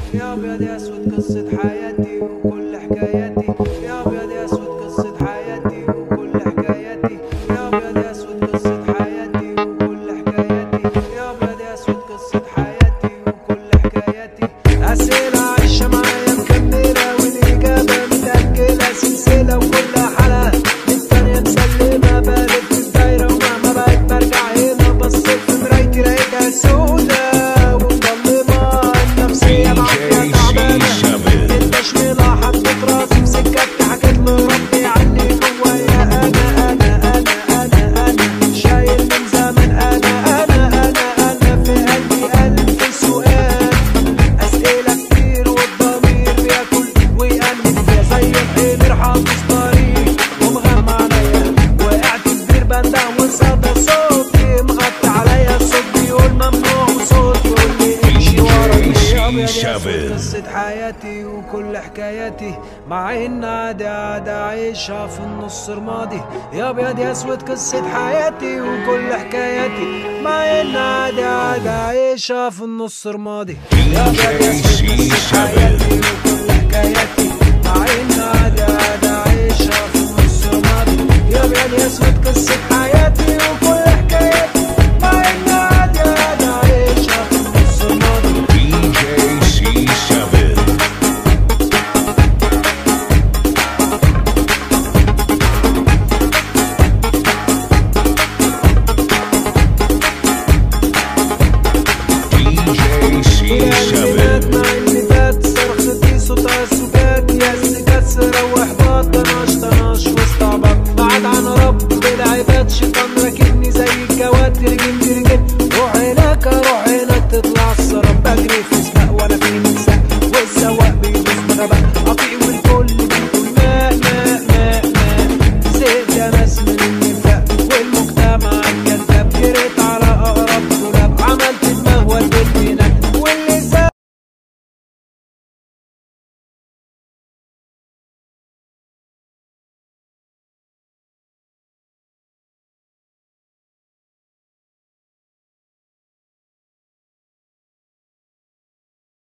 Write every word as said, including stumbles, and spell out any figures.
يا ابيض يا اسود قصة حياتي وكل حكاياتي، يا ابيض يا اسود قصة حياتي وكل حكاياتي، يا ابيض يا اسود قصة حياتي وكل حكاياتي، يا ابيض يا اسود قصة حياتي وكل حكاياتي. اسئلة عايشة معايا مكملة والاجابة متأجلة، سلسلة وكل حلقة التانية مسلمة، بقلب في الدايرة ومهما بقيت برجع هنا، بصيت في مرايتي لقيتها سودا ومظلمة، النفسية معايا تعبانة، التشميلة حطيت راسي في سكتي، حكيت لربي عني جوايا انا انا انا انا انا شايل من زمن، انا انا انا انا في قلبي الف سؤال، اسئلة كتير والضمير بياكل ويأنب فيا زي الحمير حافظ طريق ومغمى عليا، وقعت كبير بندم وصدى صوتي مغطي عليا، الصوت بيقول ممنوع وصوت يقول لي امشي ورا. قصة حياتي وكل حكاياتي، مع ان عادي عادي عايشها في النص رمادي، يا ابيض يا اسود قصة حياتي وكل حكاياتي، مع ان عادي عادي عايشها في النص رمادي، يا ابيض يا اسود قصة حياتي وكل حكاياتي، مع ان عادي عادي عايشها في النص رمادي، يا ابيض يا اسود قصة